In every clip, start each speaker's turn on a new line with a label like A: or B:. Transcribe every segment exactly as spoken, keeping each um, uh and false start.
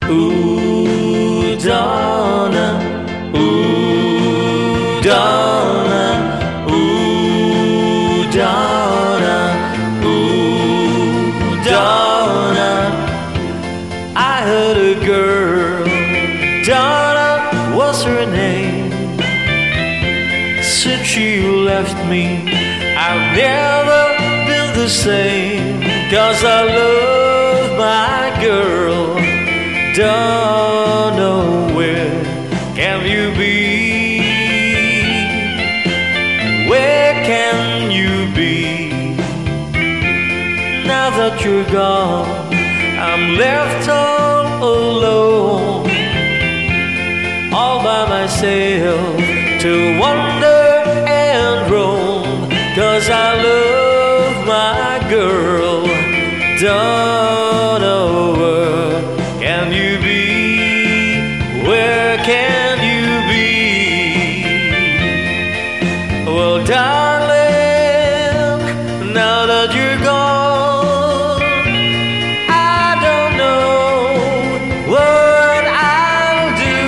A: Ooh, Donna, ooh, Donna, ooh, Donna, ooh, Donna. I heard a girl, Donna was her name. Since she left me, I've never been the same. 'Cause I love my girl. Don't know where can you be? Where can you be? Now that you're gone, I'm left all alone, all by myself to wander and roam. 'Cause I love my girl. Don't know where can you be? Where can you be? Well, darling, now that you're gone, I don't know what I'll do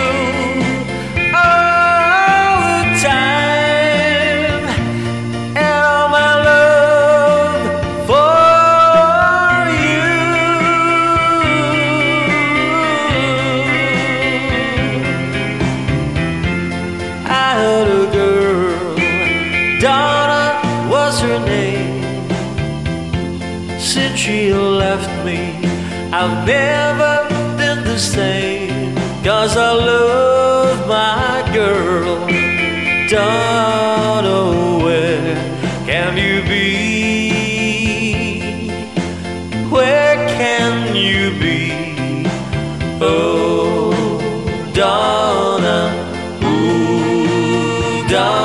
A: all the time. And all my love for you. I heard a girl, Donna was her name. Since she left me, I've never been the same. 'Cause I love my girl. Don't know where can you be? Where can you be? Oh, Donna, ooh, Donna.